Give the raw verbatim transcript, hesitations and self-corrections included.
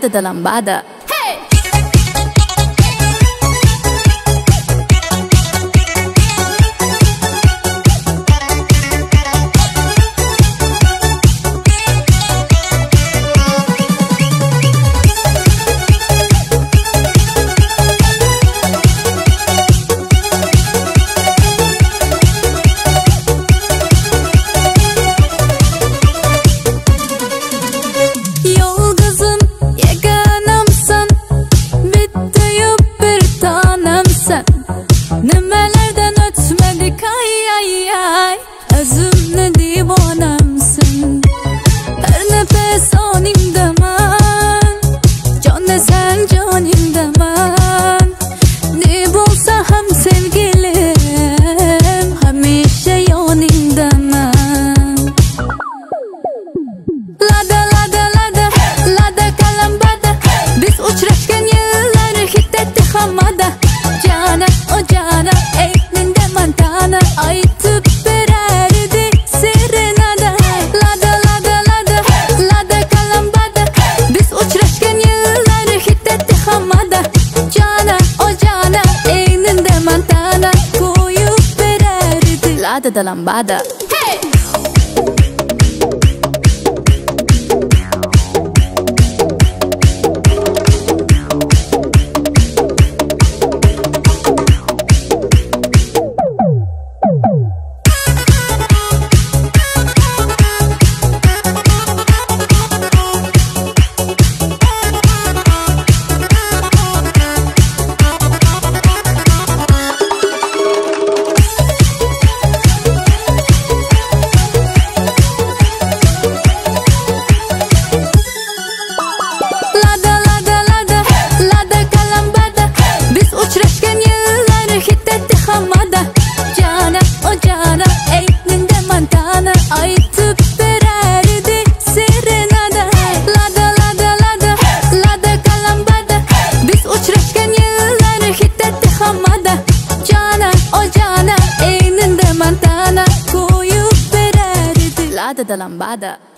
lada da lambada. Nimalardan o'tmadik ay ay ay, o'zimni divonamsan. Har nafas oningdaman, jonni sen joningdaman. Ne bo'lsa ham sevgilim, hamisha yoningdaman. Lada lada lada, lada kalambada, biz uchrashgan yillar hid etdi hammada. Jana o jana, eyninde mantana, aytıp bererdi serenada. Lada lada lada, lada kalambada, biz uçraşken yıllar hid etti hammada. Jana o jana, eyninde mantana, koyup bererdi lada da lambada. Hey! Jana o jana, eyninde mantana, aytıp bererdi serenada. Lada lada lada, lada kalambada, biz uçrashgan yillar hid etdi hammada. Jana o jana, eyninde mantana, koyup bererdi lada da lambada.